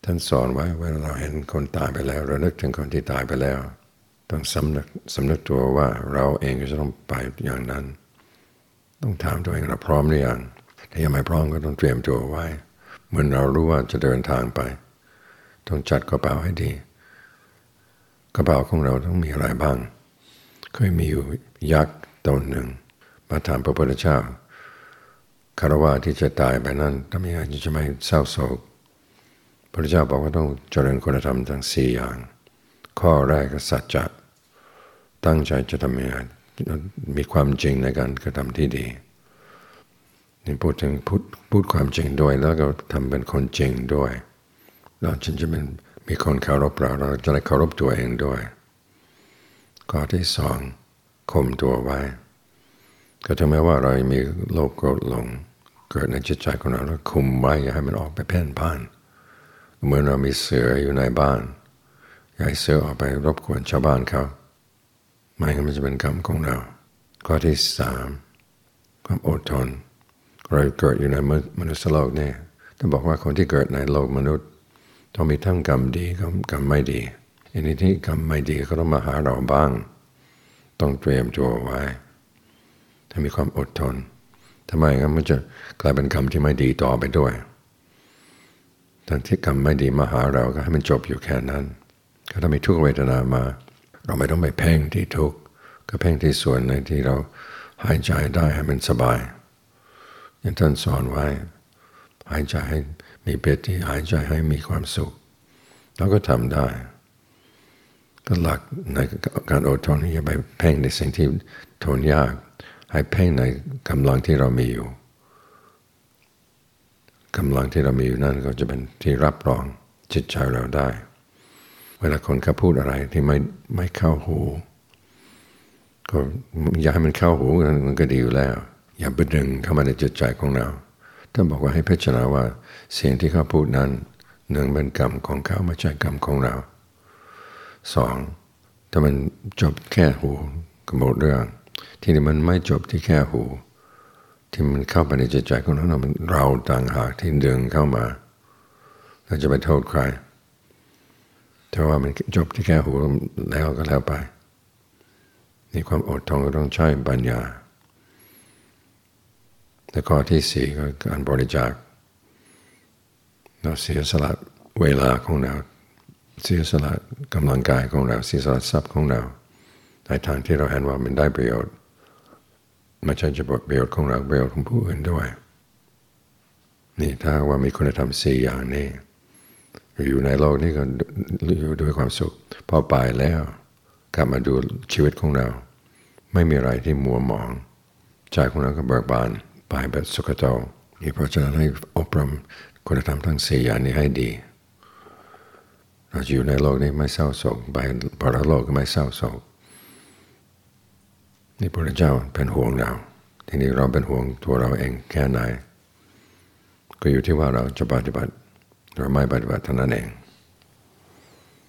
ท่านสอนไว้เวลาเราเห็นคนตายไปแล้วเรานึกถึงคนที่ตายไปแล้วต้องสำนึกตัวว่าเราเองก็จะต้องไปอย่างนั้นต้องถามตัวเองเราพร้อมหรือยังถ้ายังไม่พร้อมก็ต้องเตรียมตัวไว้เหมือนเรารู้ว่าจะเดินทางไปต้องจัดกระเป๋าให้ดีกระเป๋าของเราต้องมีอะไรบ้างเคยมีอยู่ยักษ์ตนหนึ่งมาถามพระพุทธเจ้าคารวะที่จะตายไปนั้นทำยังไงจะไม่เศร้าโศกพระพุทธเจ้าบอกว่าต้องเจริญคุณธรรมทั้ง4อย่างข้อแรกก็สัจจะตั้งใจจะทำยังไงมีความจริงในการกระทำที่ดีนี่พูดถึงพูดความจริงด้วยแล้วก็ทำเป็นคนจริงด้วยเราจะเป็นมีคนเคารพเราจะได้เคารพตัวเองด้วยข้อที่2ข่มตัวไว้ก็ถึงแม้ว่าเรามีโลภโกรธหลงเกิดในจิตใจของเราแล้วคุมไว้อย่าให้มันออกไปเพ่นพ่านเหมือนเรามีเสืออยู่ในบ้านอย่าให้เสือออกไปรบกวนชาวบ้านเขาไม่งั้นมันจะเป็นกรรมของเราข้อที่3ความอดทนเราเกิดอยู่ในมนุษย์โลกนี่ต้องบอกว่าคนที่เกิดในโลกมนุษย์ต้องมีทั้งกรรมดีกรรมไม่ดีอันนี้ที่กรรมไม่ดีก็ต้องมาหาเราบ้างต้องเตรียมตัวไว้ถ้ามีความอดทนทำไมงั้นมันจะกลายเป็นกรรมที่ไม่ดีต่อไปด้วยทั้งที่กรรมไม่ดีมาหาเราก็ให้มันจบอยู่แค่นั้นก็ถ้ามีทุกขเวทนามาเราไม่ต้องไปเพ่งที่ทุกข์ก็เพ่งที่ส่วนในที่เราหายใจได้ให้มันสบายอย่างท่านสอนไว้หายใจให้มีปิติหายใจให้มีความสุขเราก็ทำได้ก็หลักในการอดทนอย่าไปเพ่งในสิ่งที่ทนยากให้เพ่งในกำลังที่เรามีอยู่กำลังที่เรามีอยู่นั่นก็จะเป็นที่รับรองจิตใจเราได้เวลาคนเขาพูดอะไรที่ไม่เข้าหูก็อย่าให้มันเข้าหูมันก็ดีอยู่แล้วอย่าไปดึงเข้ามาในจิตใจของเราท่านบอกว่าให้พิจารณาว่าเสียงที่เขาพูดนั้นหนึ่งเป็นกรรมของเขาไม่ใช่กรรมของเรา2ถ้ามันจบแค่หูก็หมดเรื่องที่นี่มันไม่จบที่แค่หูที่มันเข้าไปในจิตใจของเรามันเราต่างหากที่ดึงเข้ามาเราจะไปโทษใครถ้าว่ามันจบที่แค่หูแล้วก็แล้วไปนี่ความอดทนก็ต้องใช้ปัญญาและข้อที่4ก็การบริจาคเราเสียสละเวลาของเราเสียสละกำลังกายของเราเสียสละทรัพย์ของเราในทางที่เราเห็นว่ามันได้ประโยชน์ไม่ใช่เฉพาะประโยชน์ของเราประโยชน์ของผู้อื่นด้วยนี่ถ้าว่ามีคุณธรรม4อย่างนี้อยู่ในโลกนี้ก็อยู่ด้วยความสุขพอไปแล้วกลับมาดูชีวิตของเราไม่มีอะไรที่มัวหมองใจของเราก็เบิกบานไปแบบสุขโตนี่เพราะฉะนั้นให้อบรมคุณธรรมทั้ง4อย่างนี้ให้ดีเราจะอยู่ในโลกนี้ไม่เศร้าโศกไปปรโลกก็ไม่เศร้าโศกนี่พระเจ้าเป็นห่วงเราทีนี้เราเป็นห่วงตัวเราเองแค่ไหนก็อยู่ที่ว่าเราจะปฏิบัติหรือไม่ปฏิบัติเท่านั้นเอง